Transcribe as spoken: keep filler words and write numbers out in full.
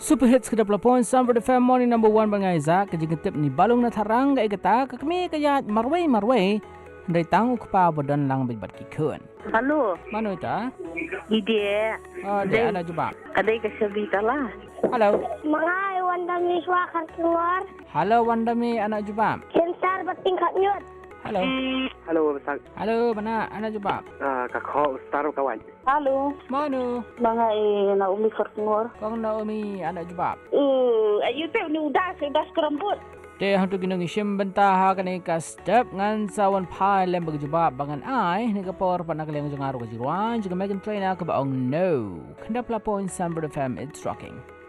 Super hits kedap lapon sampai the fam morning number one bangai za kejing ketip ni balung na tharang ga ikata kakmi kaya marwai marwai ndai tangu kpa bodan lang bigbat ki khun. Halo. Mano ita? Ide. Oh, de ana juba. Adai ka sabita lah. Halo. Mga Wanda Miswa keluar. Halo Wandami ana juba. Sentar bating nyut. Halo. Halo, Sang. Halo, mana ana juba. Ah, kakak Ustaro kawan. Halo. Mano. Mga na umi keluar. Kong Naomi ana juba. Uh, ayu tu ni udah sudah keremput. Te hantu ginung isim bentaha kani ka step ngan sawan pai lem bagjuba bangan ai ni ka por panak leng jangaru ka jiruan juga megan trainer ka baong no. Kendap la point Samber F M it's rocking.